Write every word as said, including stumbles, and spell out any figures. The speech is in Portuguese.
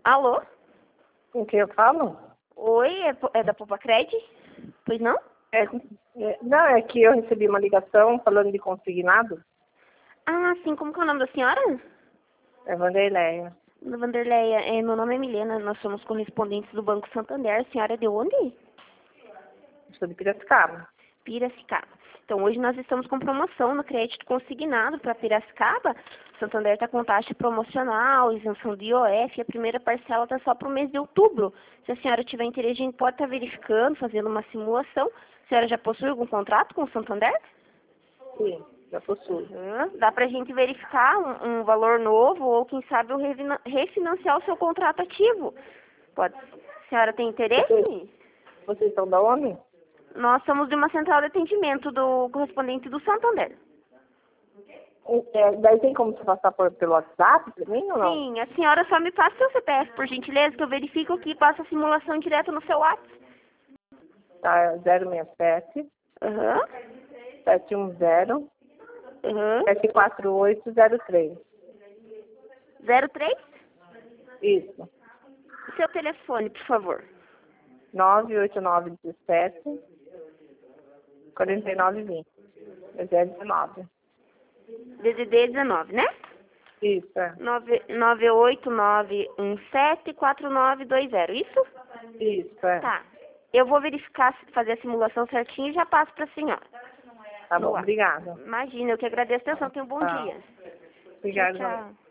Alô? Com quem eu falo? Oi, é, po- é da Popacred? Pois não? É, é, não, é que eu recebi uma ligação falando de consignado. Ah, sim, como que é o nome da senhora? É Vanderleia. Dona Vanderleia, é, meu nome é Milena, nós somos correspondentes do Banco Santander. A senhora é de onde? Sou de Piracicaba. Piracicaba. Então, hoje nós estamos com promoção no crédito consignado para Piracicaba. O Santander está com taxa promocional, isenção de I O F, e a primeira parcela está só para o mês de outubro. Se a senhora tiver interesse, a gente pode estar verificando, fazendo uma simulação. A senhora já possui algum contrato com o Santander? Sim, já possuo. Uhum. Dá para a gente verificar um, um valor novo ou, quem sabe, o refina- refinanciar o seu contrato ativo. Pode. A senhora tem interesse? Vocês, vocês são da onde? Nós somos de uma central de atendimento do correspondente do Santander. É, daí tem como você passar por, pelo WhatsApp pra mim ou não? Sim, a senhora só me passa seu C P F, por gentileza, que eu verifico aqui e passo a simulação direto no seu WhatsApp. Tá, zero seis sete, Aham. sete um zero, Aham. sete quatro oito zero três. zero três? Isso. Seu telefone, por favor. nove oito nove um sete, quatro nove dois zero. É zero dezenove. D D D dezenove, né? Isso, é. nove oito nove um sete quatro nove dois zero, isso? Isso, é. Tá. Eu vou verificar, fazer a simulação certinho e já passo para a senhora. Tá bom, Boa. obrigada. Imagina, eu que agradeço a atenção. Tenha um bom Tá. dia. Obrigada. Tchau, tchau.